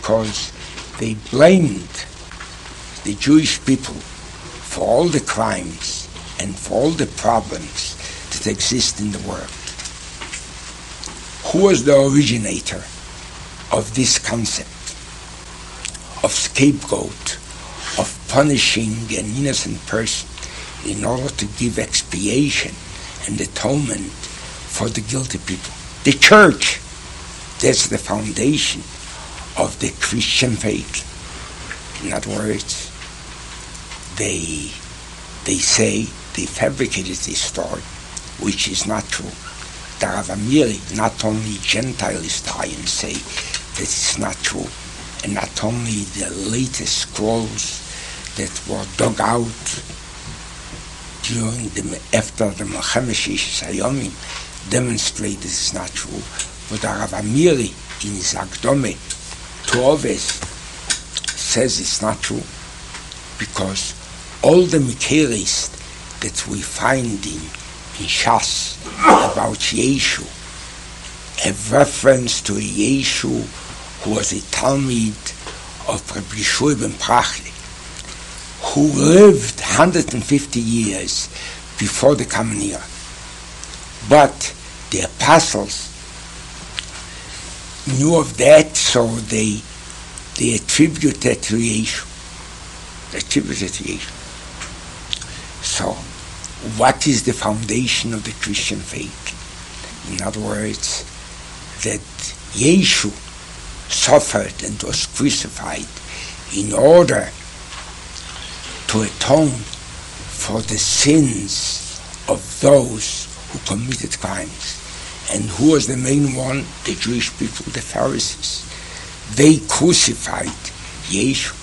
because they blamed the Jewish people for all the crimes and for all the problems that exist in the world. Who was the originator of this concept of scapegoat, of punishing an innocent person in order to give expiation and atonement for the guilty people? The church. That's the foundation of the Christian faith. In other words, they say they fabricated this story, which is not true. The Rav Amiri, not only Gentile historians say that it's not true, and not only the latest scrolls that were dug out after the Melchemah Sheshes Hayomim demonstrate that it's not true, but the Rav Amiri in his Akdome to Oves says it's not true, because all the Mikeris that we find in Shas about Yeshu have reference to a Yeshu who was a Talmid of Rabbi Yeshua ben Prachli, who lived 150 years before the Common Era. But the apostles knew of that, so they attributed to Yeshu. So, what is the foundation of the Christian faith? In other words, that Yeshu suffered and was crucified in order to atone for the sins of those who committed crimes. And who was the main one? The Jewish people, the Pharisees. They crucified Yeshu.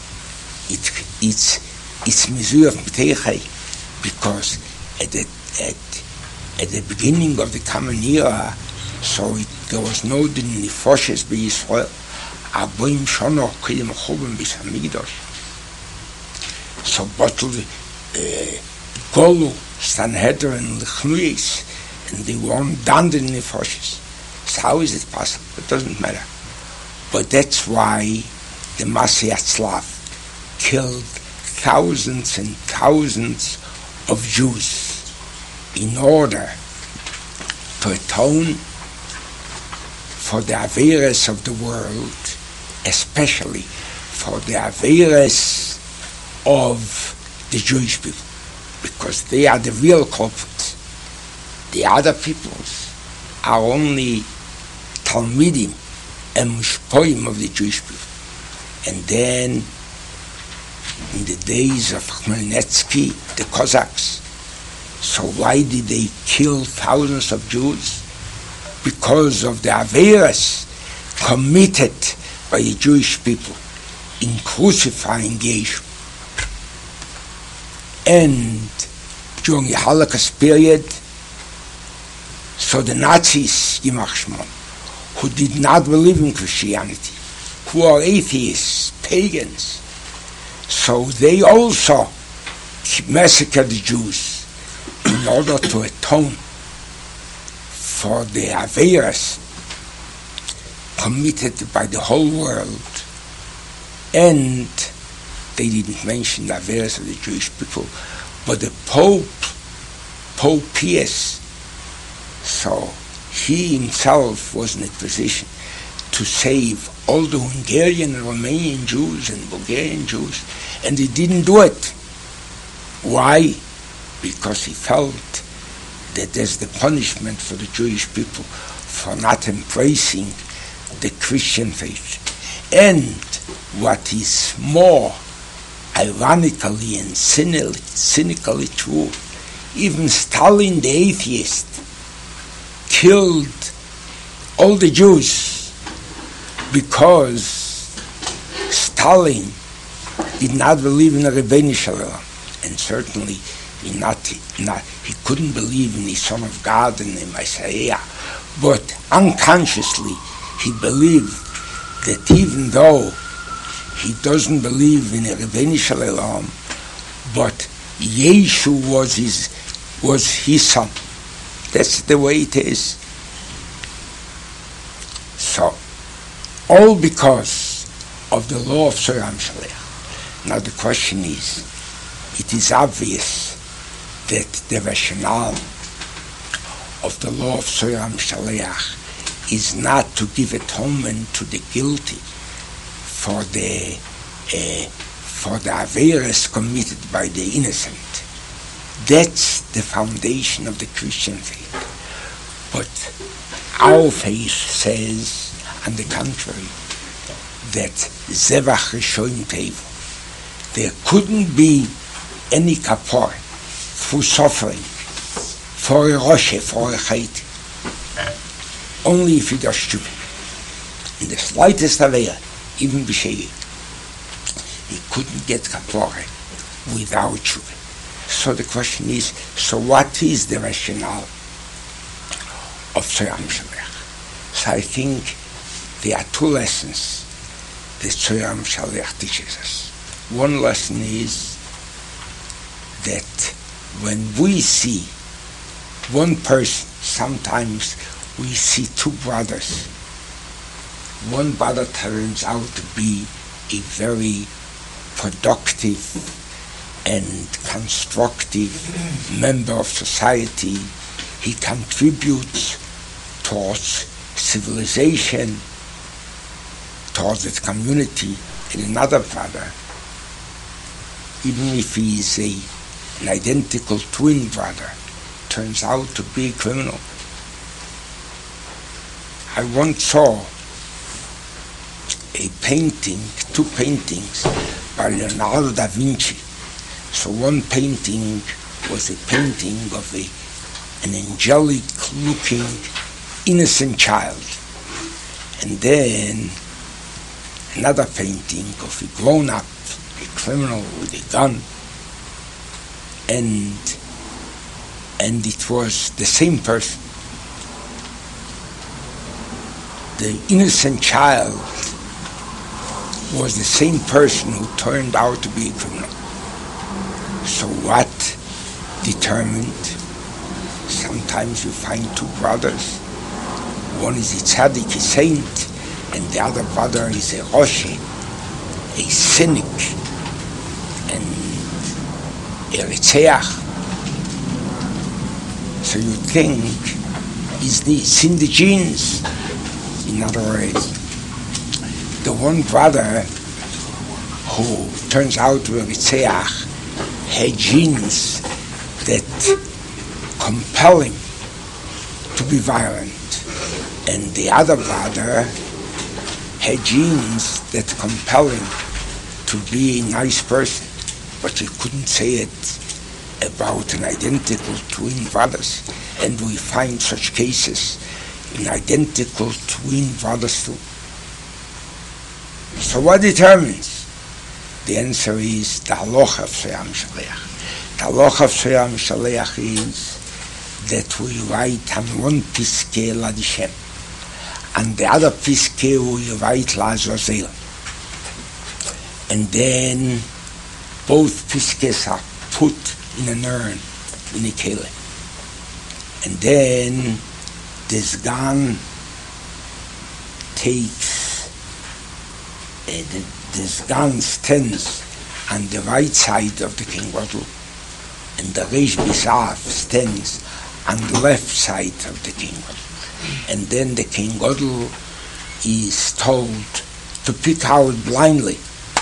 It's Mizui of Miteichai, because at the beginning of the Common Era, so there was no din nefoshes b'Yisrael. Aboim shono kidem churban bis Hamikdash. So bottled Golu, Sanhedrin, and Lichnuyis, and they weren't done in nefoshes. So how is it possible? It doesn't matter. But that's why the Masei Atzlav killed thousands and thousands of Jews in order to atone for the Averas of the world, especially for the Averas of the Jewish people, because they are the real culprits. The other peoples are only Talmidim and Mushpoim of the Jewish people. And then, in the days of Khmelnytsky, the Cossacks. So why did they kill thousands of Jews? Because of the Averas committed by the Jewish people in crucifying Yeshu. And during the Holocaust period, so the Nazis, Yimach Shmon, who did not believe in Christianity, who are atheists, pagans, so they also massacred the Jews in order to atone for the Averas committed by the whole world. And they didn't mention the Averas of the Jewish people, but the Pope Pius, so he himself was in a position to save all the Hungarian and Romanian Jews and Bulgarian Jews, and he didn't do it. Why? Because he felt that there's the punishment for the Jewish people for not embracing the Christian faith. And what is more ironically and cynically true, even Stalin the atheist killed all the Jews because Stalin did not believe in a Rebbeinu Shalom, and certainly he couldn't believe in the Son of God and the Messiah, but unconsciously he believed that even though he doesn't believe in a Rebbeinu Shalom, but Yeshu was his son. That's the way it is. So, all because of the law of Soram Shaleach. Now the question is, it is obvious that the rationale of the law of Soram Shaleach is not to give atonement to the guilty for the averas committed by the innocent. That's the foundation of the Christian faith. But our faith says, on the contrary, that Zevach Rishonim Tevu, there couldn't be any kapor for suffering, for a roshe, for a chait, only if he does tshuva. In the slightest avera, even b'shegeg, he couldn't get kapore without tshuva. So the question is, so what is the rationale of Soram Shaleach? So I think there are two lessons that Soram Shaleach teaches us. One lesson is that when we see one person, sometimes we see two brothers. One brother turns out to be a very productive and constructive member of society. He contributes towards civilization, towards its community. And another brother, even if he is an identical twin brother, turns out to be a criminal. I once saw two paintings by Leonardo da Vinci. So one painting was a painting of an angelic-looking, innocent child. And then another painting of a grown-up, a criminal with a gun. And it was the same person. The innocent child was the same person who turned out to be a criminal. So what determined? Sometimes you find two brothers. One is a tzaddik, a saint, and the other brother is a roshe, a cynic, and a ritzeach. So you think it's in the genes. In other words, the one brother who turns out to be a ritzeach had genes that compel him to be violent, and the other brother had genes that compel him to be a nice person. But you couldn't say it about an identical twin brothers, and we find such cases in identical twin brothers too. So what determines? The answer is the halacha of Soram Shaleach. The halacha of Soram Shaleach is that we write on one piskei Lad Hashem, and the other piskei we write L'Azazel. And then both piskeis are put in an urn, in a kele. And then the Sgan takes the Sgan stands on the right side of the King Gadol, and the Reish Bisav stands on the left side of the King Gadol. And then the King Gadol is told to pick out blindly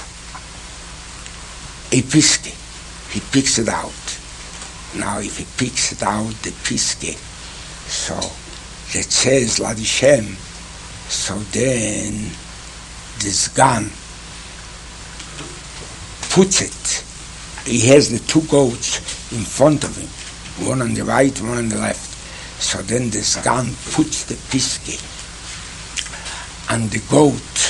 a piske. He picks it out. Now if he picks it out, the piske, so that says Lad Hashem, so then the Sgan puts it. He has the two goats in front of him, one on the right, one on the left. So then the Sgan puts the piske on the goat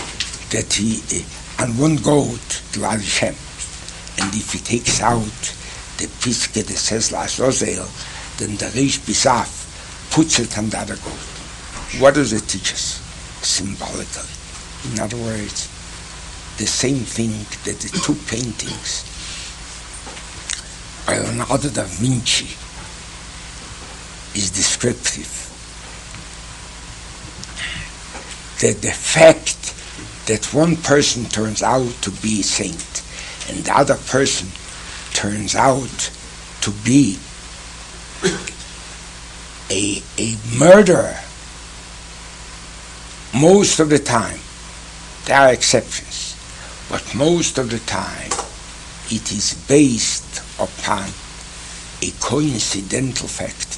on one goat to Lad Hashem. And if he takes out the piske that says L'Azazel, then the Reish Bisav puts it on the other goat. What does it teach us? Symbolically. In other words, the same thing that the two paintings by Leonardo da Vinci is descriptive. That the fact that one person turns out to be a saint and the other person turns out to be a murderer, most of the time, there are exceptions, but most of the time it is based upon a coincidental fact.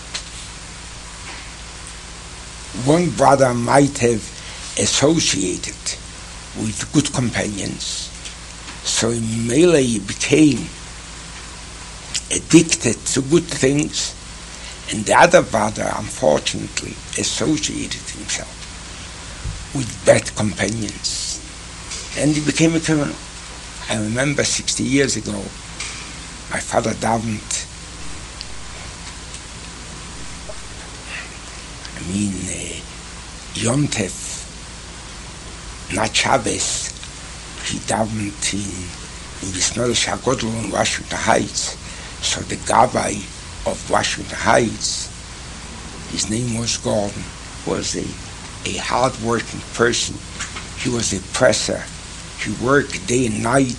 One brother might have associated with good companions, so Mele became addicted to good things, and the other brother unfortunately associated himself with bad companions, and he became a criminal. I remember 60 years ago, my father davened, Yom Tov, not Shabbos, he davened in Bismillah Shagodl in Washington Heights. So the Gabbai of Washington Heights, his name was Gordon, was a hard-working person. He was a presser. He worked day and night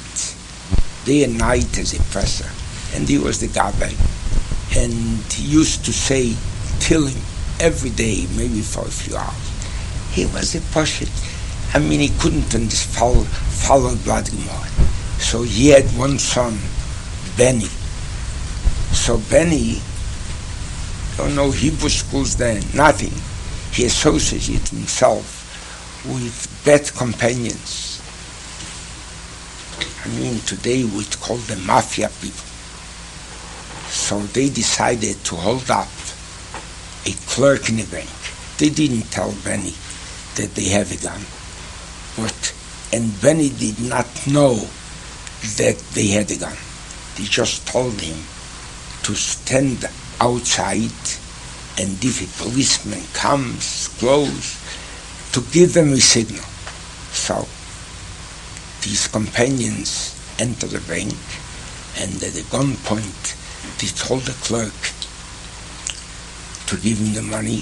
as a presser. And he was the Gabbai. And he used to say Tillim every day, maybe for a few hours. He was a Pashit. He couldn't follow Blood Gemara. So he had one son, Benny. So Benny, don't know Hebrew schools then, nothing. He associated himself with bad companions. Today we'd call them mafia people. So they decided to hold up a clerk in the bank. They didn't tell Benny that they have a gun. And Benny did not know that they had a gun. They just told him to stand outside, and if a policeman comes close, to give them a signal. So these companions entered the bank, and at a gunpoint they told the clerk to give him the money.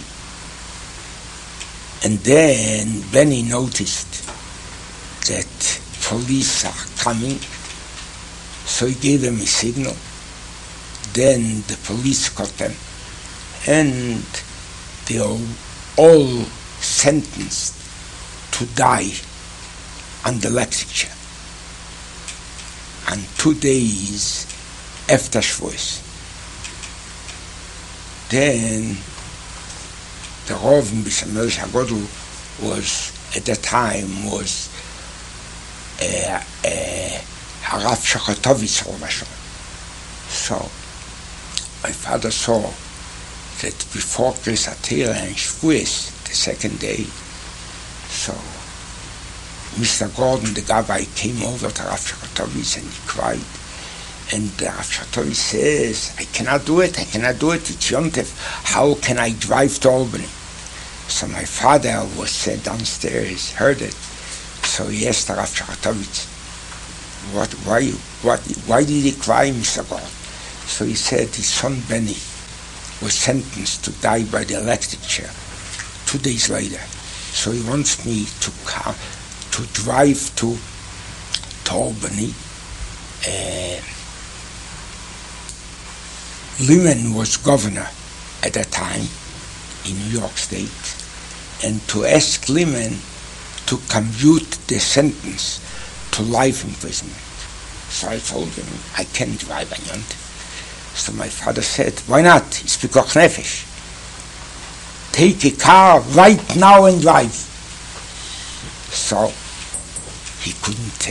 And then Benny noticed that police are coming, so he gave them a signal. Then the police caught them, and they are all sentenced to die on the electric chair. And 2 days after Shavuos. Then the Rav in Bismillah Shagodl was, at that time, was Harav Shokotovitz Rovashon. So my father saw that before Kriyas Torah and Shavuos, the second day, so Mr. Gordon, the Gabbai, came over to Rav Shokotovitz and he cried. And Rav Shokotovitz says, I cannot do it, it's Yom Tov. How can I drive to Albany? So my father was sent downstairs, heard it. So he asked Rav Shokotovitz, why did he cry, Mr. Gordon? So he said his son Benny was sentenced to die by the electric chair 2 days later. So he wants me to drive to Albany. Lyman was governor at that time in New York State, and to ask Lyman to commute the sentence to life imprisonment. So I told him, I can't drive on Yom Tov. So my father said, why not? It's Pikuach Nefesh. Take a car right now and drive. So he couldn't,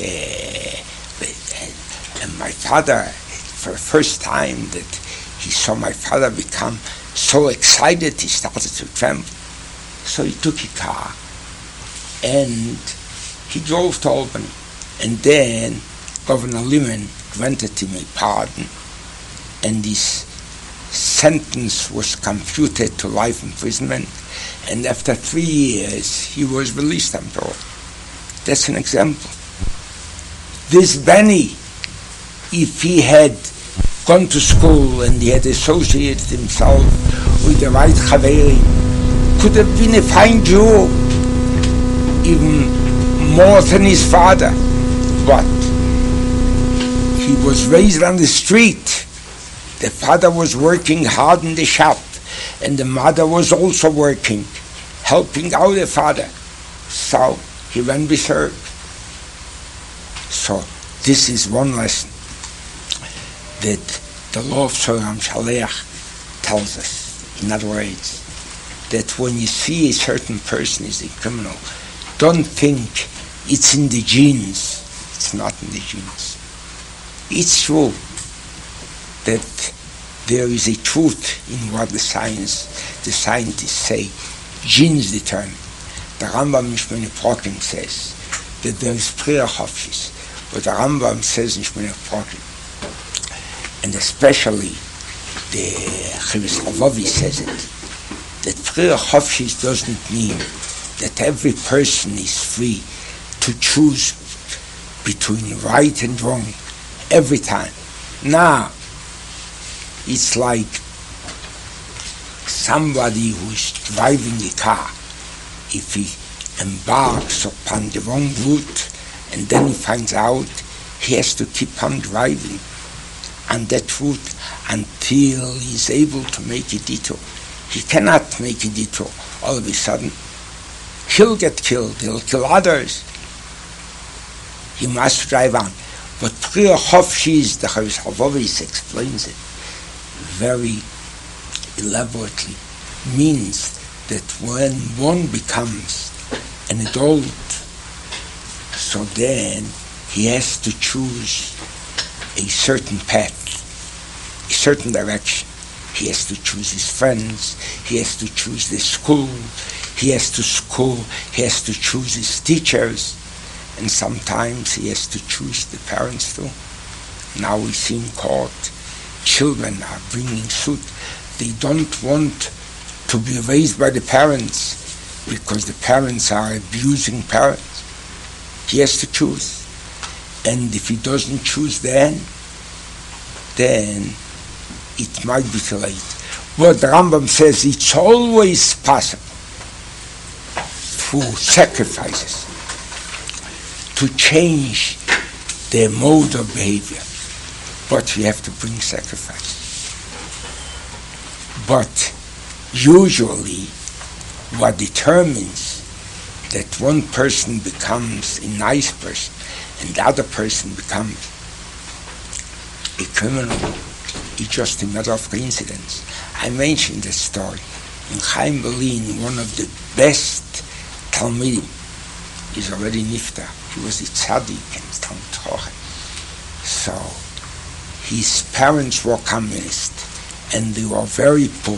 and my father, for the first time that he saw my father become so excited, he started to tremble. So he took a car and he drove to Albany. And then Governor Lyman granted him a pardon, and his sentence was computed to life imprisonment, and after 3 years he was released on parole. That's an example. This Benny, if he had gone to school and he had associated himself with the right Chaverim, could have been a fine Jew, even more than his father. But he was raised on the street. The father was working hard in the shop, and the mother was also working, helping out the father. So he went with her. So this is one lesson that the law of Soram Shaleach tells us. In other words, that when you see a certain person is a criminal, don't think it's in the genes. It's not in the genes. It's true that there is a truth in what the scientists say. Genes determine. The Rambam in Shmone Prokim says that there is prayer chofshis, but the Rambam says in Shmone Prokim, and especially the Chavis Chavavi says it, that prayer chofshis doesn't mean that every person is free to choose between right and wrong every time. Now, it's like somebody who is driving a car. If he embarks upon the wrong route and then he finds out he has to keep on driving on that route until he's able to make a detour. He cannot make a detour all of a sudden. He'll get killed. He'll kill others. He must drive on. But Priya Chofshis, the Chavis Chavovis explains it very elaborately, means that when one becomes an adult, so then he has to choose a certain path, a certain direction. He has to choose his friends, he has to choose the school, he has to choose his teachers, and sometimes he has to choose the parents too. Now we see in court, children are bringing suit. They don't want to be raised by the parents because the parents are abusing parents. He has to choose. And if he doesn't choose then it might be too late. But the Rambam says it's always possible through sacrifices to change their mode of behavior. But we have to bring sacrifice. But usually what determines that one person becomes a nice person and the other person becomes a criminal is just a matter of coincidence. I mentioned this story. In Chaim Berlin, one of the best Talmidim is already niftar. He was a tzaddik and Talmid Chacham. So his parents were communists and they were very poor.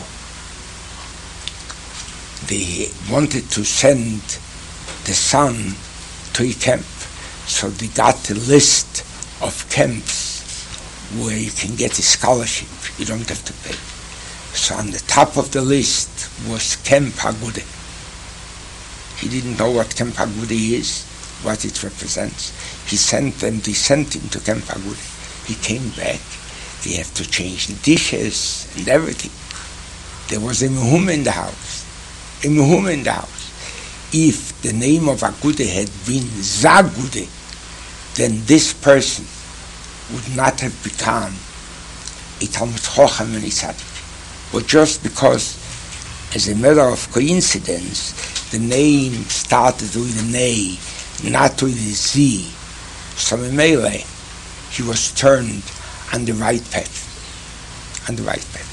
They wanted to send the son to a camp, so they got a list of camps where you can get a scholarship. You don't have to pay. So on the top of the list was Camp Agude. He didn't know what Camp Agude is, what it represents. They sent him to Camp Agude. He came back. They have to change the dishes and everything. There was a mehumah in the house. A mehumah in the house. If the name of Agude had been Zagude, then this person would not have become a Talmid Chacham and a tzaddik. But just because, as a matter of coincidence, the name started with an A, not with a Z, so Memele, he was turned on the right path. On the right path.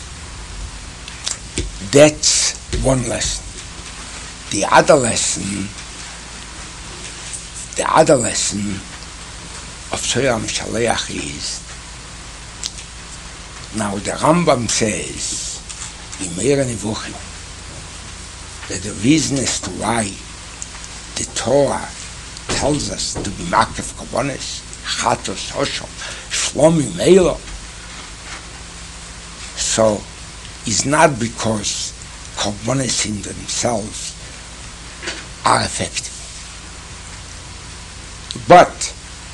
That's one lesson. The other lesson of Soram Shaleach is, now the Rambam says in Meir Nevuchim that the reason as to why the Torah tells us to be makef korbanos, chatos, hosham, shlomi, meilo, so is not because korbanos in themselves are effective, but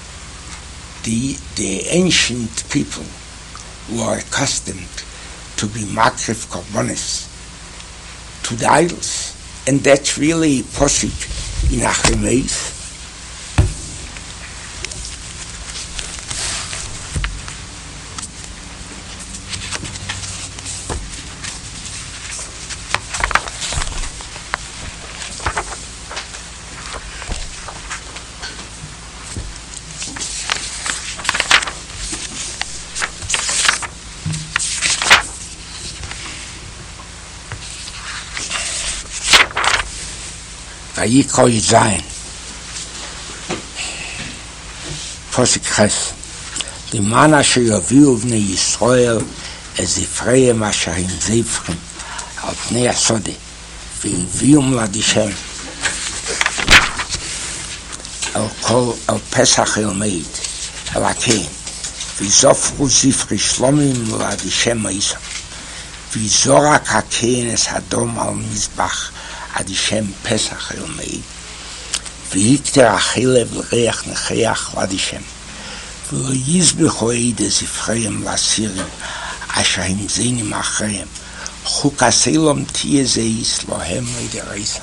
the ancient people were accustomed to be makef korbanos to the idols, and that's really posik in Achimeis, Vayikra Zayin. Posik Ches. למען אשר יביאו בני ישראל את זפריהם אשר הם זפרים על פני הסודה והביאום לדישם על פסח אלמד אל הכהן ויזופרו זפרי שלומים לדישם איסם ויזורק הכהן את הדום על מזבח הדישם פסח אלמד ויקטר החלב לריח נחייח לדישם ולא יזבחו עד זפריהם לסירים אשר הם זינים אחריהם חוק הסלום תהיה זייס להם לדרסם.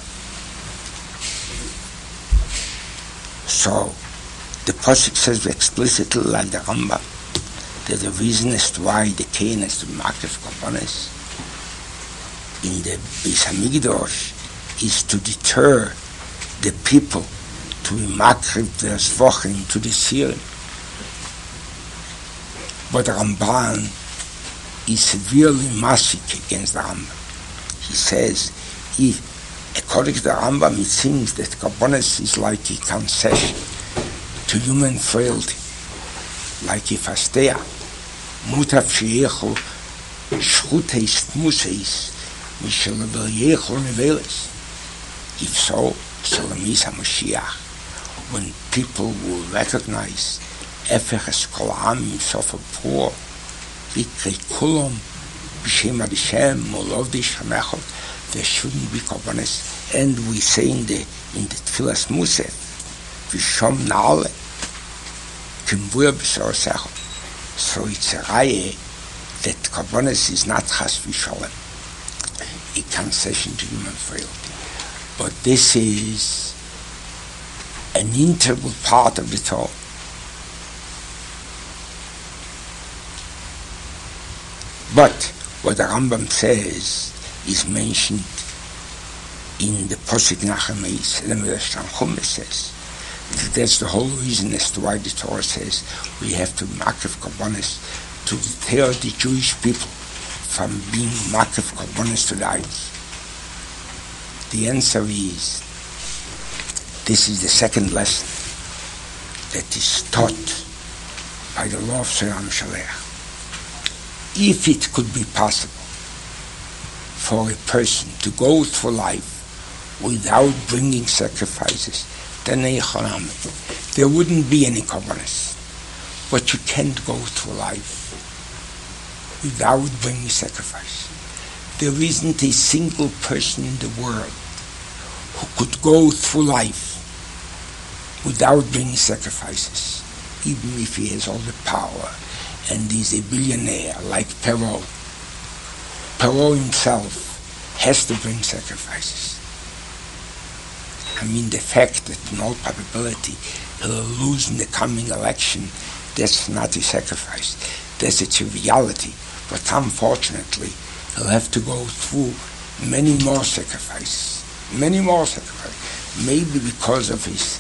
So the Pasuk says explicitly like the Rambam that the reason as to why the Cain has to mark of Karbonis in the Beis HaMikdash is to deter the people to be makrif their Zvochim to the Sirim. But the Ramban is severely masik against the Rambam. He says, according to the Rambam, it seems that Karbonis is like a concession to human frailty, like a fastea. Mutav sheyechu shchuteis museis mishel yechu neveles. If so, Salamis HaMashiach, when people will recognize Efeches Kol Ha'amim Sofa Pur, Vikrei Kulom, B'Shem Adishem, Molov Dishchamechot, there shouldn't be Karbonis. And we say in the Tfilas Musaf, Vishom Naale, Kimbuya B'Sor Sechot. So it's a raya that Karbonis is not Chas V'Sholem, a concession to human frailty. But this is an integral part of the Torah. But what the Rambam says is mentioned in the Posik Nachameis, the Midrash Tanchuma says. That's the whole reason as to why the Torah says we have to makif Karbonis to deter the Jewish people from being makif Karbonis to the idols. The answer is, this is the second lesson that is taught by the law of Seram Shalech. If it could be possible for a person to go through life without bringing sacrifices, then there wouldn't be any Karbonis. But you can't go through life without bringing sacrifice. There isn't a single person in the world who could go through life without bringing sacrifices, even if he has all the power and is a billionaire like Perot. Perot himself has to bring sacrifices. I mean, the fact that in all probability he'll lose in the coming election, that's not a sacrifice. That's a triviality. But unfortunately, he'll have to go through many more sacrifices. Many more sacrifices. Maybe because of his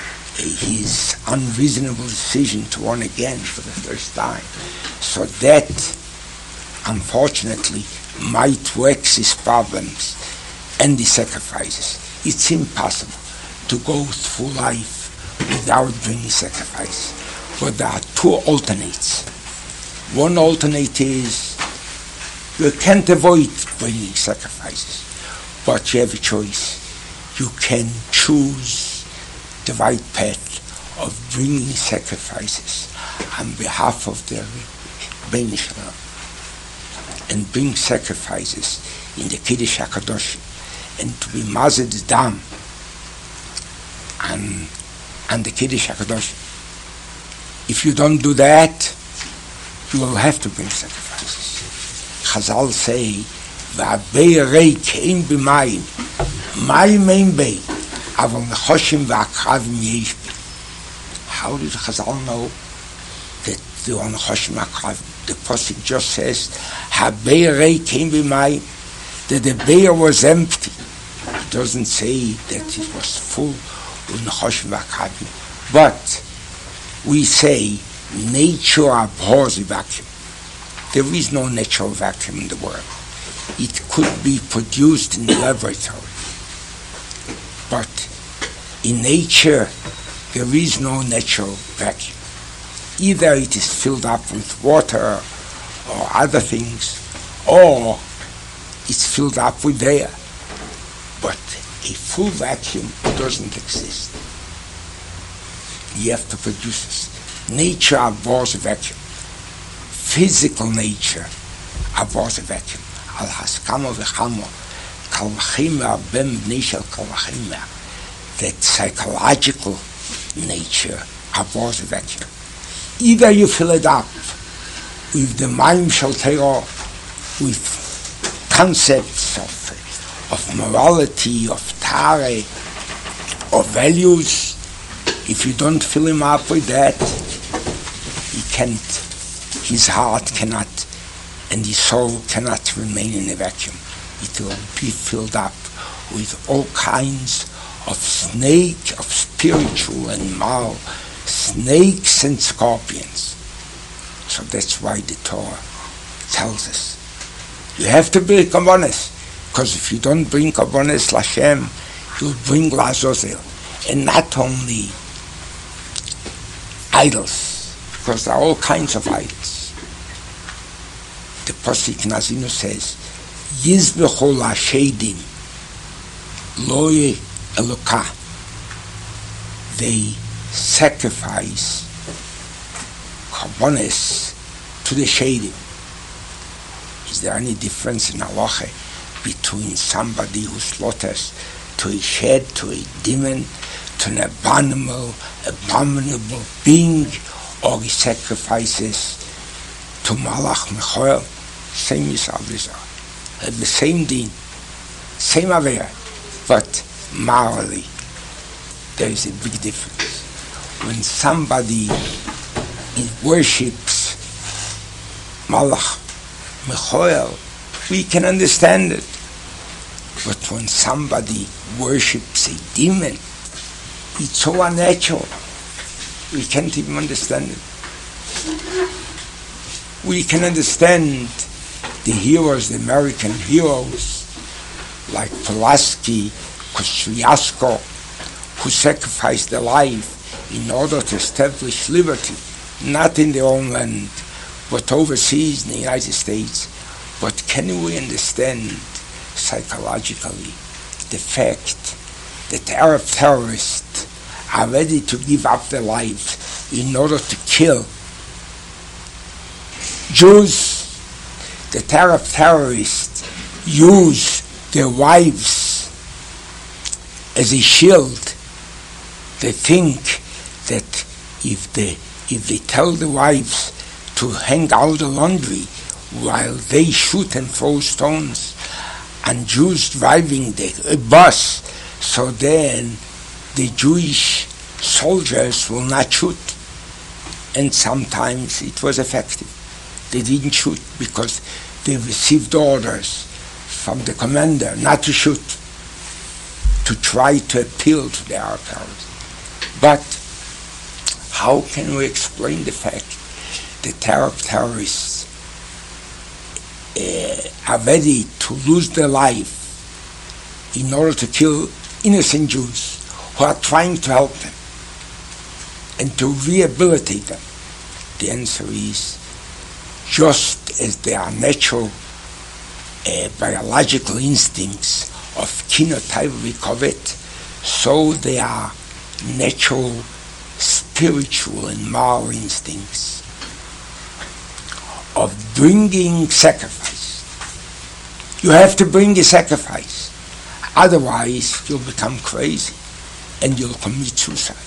unreasonable decision to run again for the first time. So that, unfortunately, might wax his problems and the sacrifices. It's impossible to go through life without bringing sacrifice. But there are two alternates. One alternate is you can't avoid bringing sacrifices, but you have a choice. You can choose the right path of bringing sacrifices on behalf of the Bnei Shalom and bring sacrifices in the Kiddush HaKadosh and to be mazed dam and the Kiddush HaKadosh. If you don't do that, you will have to bring sacrifices. Chazal say, "Va'abei reik ein b'mayim, mayim ein bei, aval nechoshim va'akravim yesh bei." How did Chazal know that there are nechoshim va'akravim? The Pasuk just says, "Ha'abei reik ein b'mayim," that the bear was empty. It doesn't say that it was full with nechoshim va'akravim. But we say nature abhors a vacuum. There is no natural vacuum in the world. It could be produced in the laboratory. But in nature, there is no natural vacuum. Either it is filled up with water or other things, or it's filled up with air. But a full vacuum doesn't exist. You have to produce it. Nature abhors a vacuum. Physical nature abhors a vacuum. Al haskama v'chamo kal v'chima b'em b'nei shel kal v'chima. That psychological nature abhors a vacuum. Either you fill it up with the Maim Shel Torah, with concepts of morality, of Tare, of values. If you don't fill him up with that, he can't, his heart cannot, and his soul cannot remain in a vacuum. It will be filled up with all kinds of snake, of spiritual and moral, snakes and scorpions. So that's why the Torah tells us, you have to bring Kabbonis, because if you don't bring Kabbonis L'Hashem, you'll bring L'Azazel. And not only idols, because there are all kinds of idols. The Pasuk in Azinu says, Yizbechu L'Shedim Loye Elokah. They sacrifice Kabbonis to the Shedim. Is there any difference in halacha between somebody who slaughters to a shed, to a demon, to an abominable being, or he sacrifices to Malach Mechoel? Same Yisrael, the same din, same Avera, but morally there is a big difference. When somebody worships Malach Mechoel, we can understand it. But when somebody worships a demon, it's so unnatural. We can't even understand it. We can understand the heroes, the American heroes, like Pulaski, Kosciuszko, who sacrificed their life in order to establish liberty, not in their own land, but overseas in the United States. But can we understand psychologically the fact that Arab terrorists are ready to give up their lives in order to kill Jews? The Arab terrorists use their wives as a shield. They think that if they tell the wives to hang out the laundry while they shoot and throw stones and Jews driving the bus, so then the Jewish soldiers will not shoot. And sometimes it was effective. They didn't shoot because they received orders from the commander not to shoot, to try to appeal to the Arab terrorists. But how can we explain the fact that Arab terrorists are ready to lose their life in order to kill innocent Jews who are trying to help them and to rehabilitate them? The answer is, just as there are natural biological instincts of kinotaiv v'kovet, so there are natural spiritual and moral instincts of bringing sacrifice. You have to bring a sacrifice, otherwise you'll become crazy and you'll commit suicide.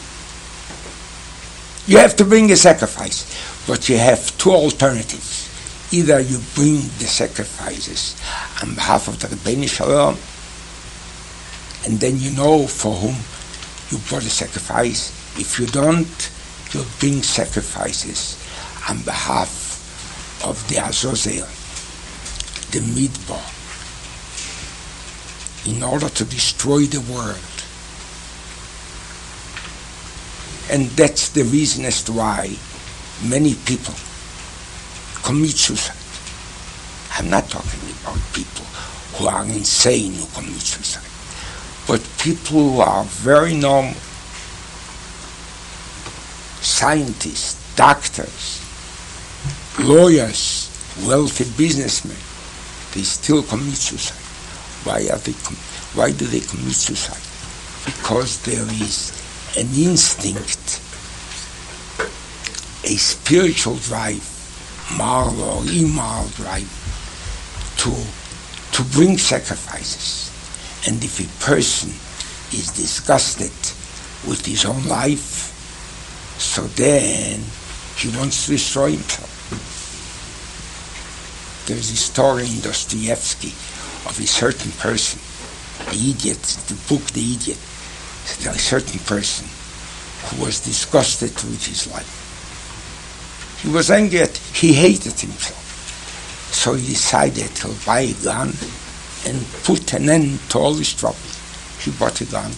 You have to bring a sacrifice, but you have two alternatives. Either you bring the sacrifices on behalf of the Rebbeinu Shalom, and then you know for whom you brought a sacrifice. If you don't, you'll bring sacrifices on behalf of the Azazel, the Midbar, in order to destroy the world. And that's the reason as to why many people commit suicide. I'm not talking about people who are insane who commit suicide, but people who are very normal, scientists, doctors, lawyers, wealthy businessmen, they still commit suicide. Why do they commit suicide? Because there is an instinct, a spiritual drive, moral or immoral drive, to bring sacrifices. And if a person is disgusted with his own life, so then he wants to destroy himself. There's a story in Dostoevsky of a certain person, the idiot, the book The Idiot, a certain person who was disgusted with his life. He was angry he hated himself. So he decided to buy a gun and put an end to all his trouble. He bought a gun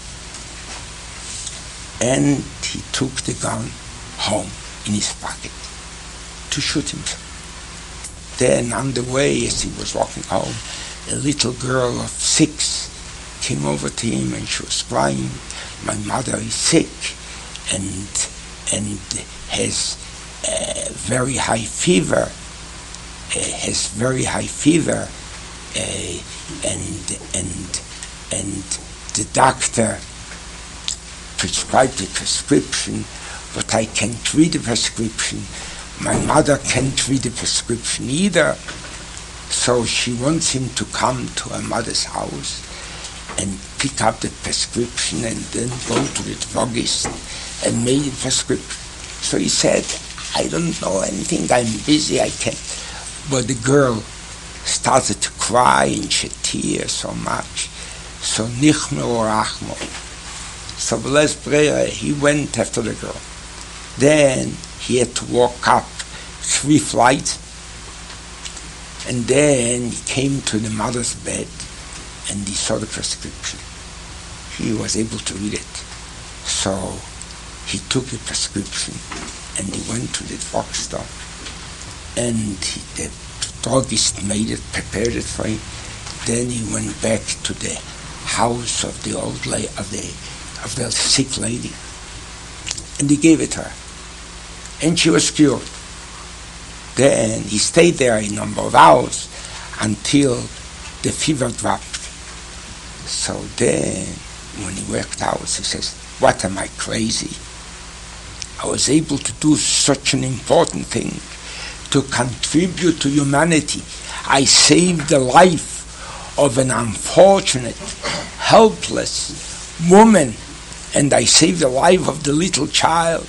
and he took the gun home in his pocket to shoot himself. Then on the way, as he was walking home, a little girl of 6 came over to him and she was crying, "My mother is sick and has very high fever, and the doctor prescribed a prescription, but I can't read the prescription. My mother can't read the prescription either." So she wants him to come to her mother's house and pick up the prescription and then go to the druggist and make the prescription. So he said, "I don't know anything, I'm busy, I can't." But the girl started to cry and shed tears so much. So nichmer or achmo. So bless prayer, he went after the girl. Then he had to walk up 3 flights, and then he came to the mother's bed and he saw the prescription. He was able to read it. So he took the prescription and he went to the drugstore, and the druggist made it, prepared it for him. Then he went back to the house of the old lady, of the sick lady, and he gave it her, and she was cured. Then he stayed there a number of hours until the fever dropped. So then, when he worked out, he says, "What, am I crazy? I was able to do such an important thing, to contribute to humanity. I saved the life of an unfortunate, helpless woman, and I saved the life of the little child.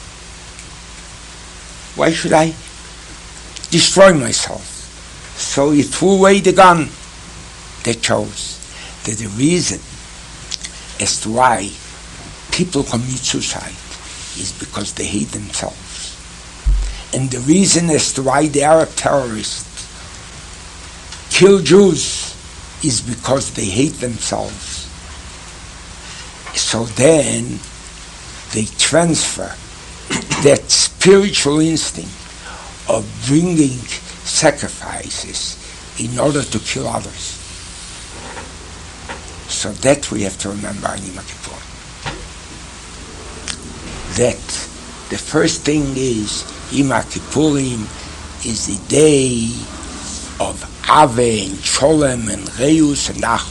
Why should I destroy myself?" So he threw away the gun. That shows that the reason as to why people commit suicide is because they hate themselves. And the reason as to why the Arab terrorists kill Jews is because they hate themselves. So then they transfer that spiritual instinct of bringing sacrifices in order to kill others. So that we have to remember in Yom Kippur. That the first thing is Yom Kippurim is the day of Ave and Sholem and Reus and Ach.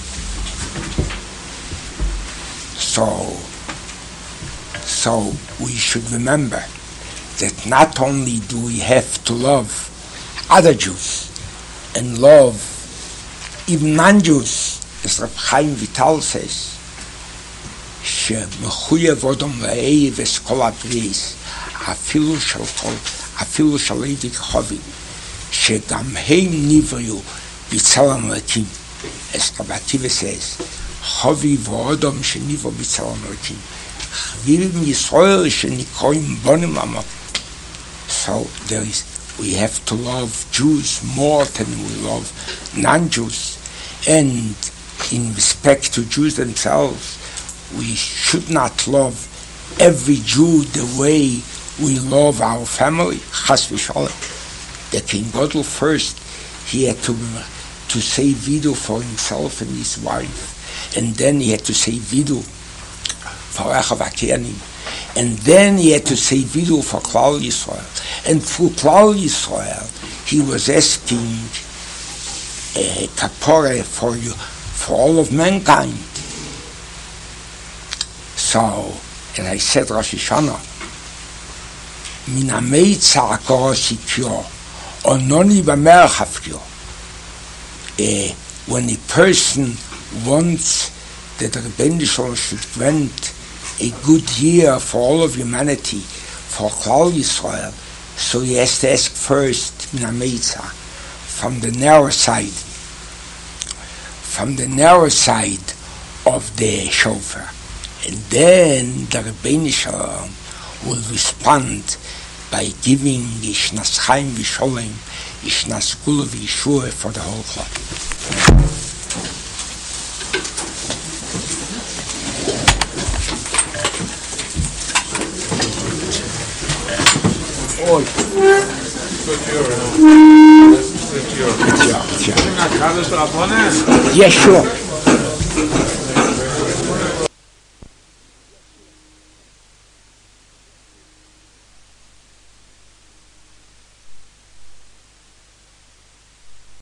So we should remember that not only do we have to love other Jews and love even non-Jews, as Reb Chaim Vital says, שמחויב אדם לאהוב את כל הבריס, אפילו של עבד חובי, שגם הם נבראו בצלם אלוקים. As Rabbi Akiva says, חובי ואדם שנבראו בצלם אלוקים. חביבים ישראל שנקראים בונים עמו. So we have to love Jews more than we love non-Jews. And in respect to Jews themselves, we should not love every Jew the way we love our family. Chas v'shalom. The King Gadol first, he had to to say Vidu for himself and his wife, and then he had to say Vidu for Rechav HaKohanim, and then he had to say Vidu for Klal Yisrael, and through Klal Yisrael he was asking kapore for you, for all of mankind. So, and I said Rosh Hashanah, Min ha-meitza ha-korosikyo, ononi b'merchavkyo. When a person wants that the Rebbeinu Shalom should grant a good year for all of humanity, for Klal Yisrael, so he has to ask first, Min ha-meitza, from the narrow side of the shofar. And then the Rebbeinu Shalom will respond by giving Ishnas Chaim V'Sholem, Ishnas Gula V'Yeshua for the whole club. It's your. Yeah, sure.